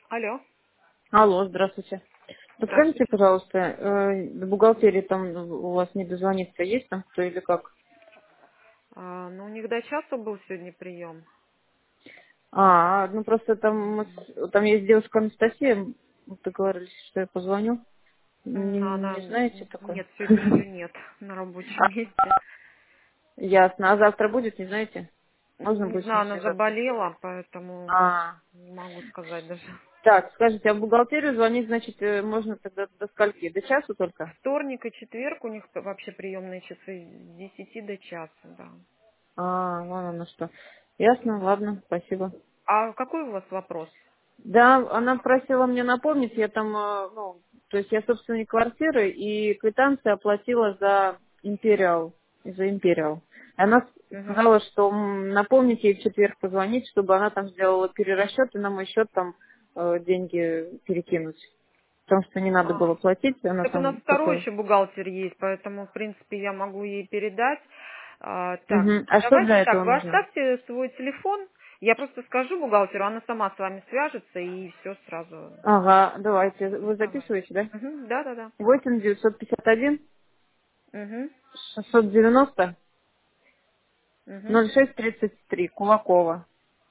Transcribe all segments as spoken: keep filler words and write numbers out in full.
Алло, Алло, здравствуйте. Подскажите, здравствуйте. пожалуйста, э, в бухгалтерии там у вас не дозвониться, есть там кто или как? А, ну, у них до часу был сегодня прием. А, ну просто там, мы с- там есть девушка Анастасия, мы договорились, что я позвоню. Не, М, Она... не знаете такое? Нет, сегодня ее нет на рабочем месте. Ясно. А завтра будет, не знаете? Можно Не будет с ней знаю, она связаться? заболела, поэтому А, не могу сказать даже. так, скажите, а в бухгалтерию звонить, значит, э, можно тогда до скольки? До часу только? Вторник и четверг у них вообще приемные часы с десяти до часа, да. А, вон оно что. Ясно, ладно, спасибо. А какой у вас вопрос? Да, она просила мне напомнить, я там, э, ну, то есть я собственник квартиры и квитанции оплатила за Империал, за Империал. Она Угу. сказала, что м, напомните ей в четверг позвонить, чтобы она там сделала перерасчет и на мой счет там э, деньги перекинуть. Потому что не надо было А, платить, она так у нас там второй такое. еще бухгалтер есть, поэтому, в принципе, я могу ей передать. А, так, Мгм. А что давайте для так, этого вы нужно? оставьте свой телефон, я просто скажу бухгалтеру, она сама с вами свяжется и все сразу. Ага, давайте. Вы Давайте. записываете, да? Угу, да, да, да. восемь девятьсот пятьдесят один Угу, шестьсот девяносто угу. ноль шесть тридцать три Кулакова.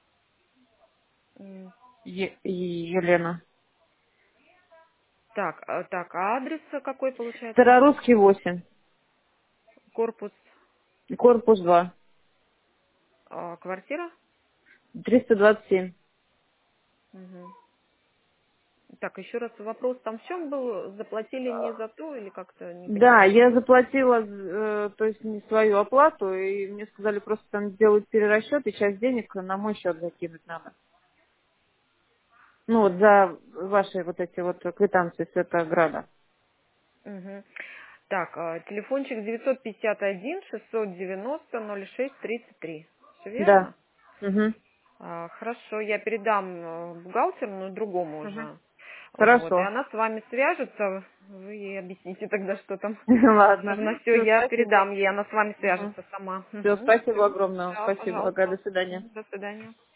Е- Елена. Так, а, так, а адрес какой получается? Старорусский восемь. Корпус, Корпус два. а, квартира? триста двадцать семь. Угу. Так, еще раз вопрос, там в чем был? Заплатили не за то или как-то не Да, поняла? я заплатила, э, то есть не свою оплату, и мне сказали просто там сделать перерасчет, и часть денег на мой счет закинуть надо. Ну вот за ваши вот эти вот квитанции с этого града. Угу. Так, а, телефончик девятьсот пятьдесят один шестьсот девяносто ноль шесть тридцать три. Все Да. верно? Угу. А, хорошо, я передам э, бухгалтеру, но другому Угу. уже. Вот, и Хорошо. она с вами свяжется, вы ей объясните тогда, что там Ладно. нужно. Все, Все, я спасибо. передам ей, она с вами Угу. свяжется сама. Все, Угу. спасибо Все. огромное. Да, Спасибо. Ага, пожалуйста. до свидания. Мгм. До свидания.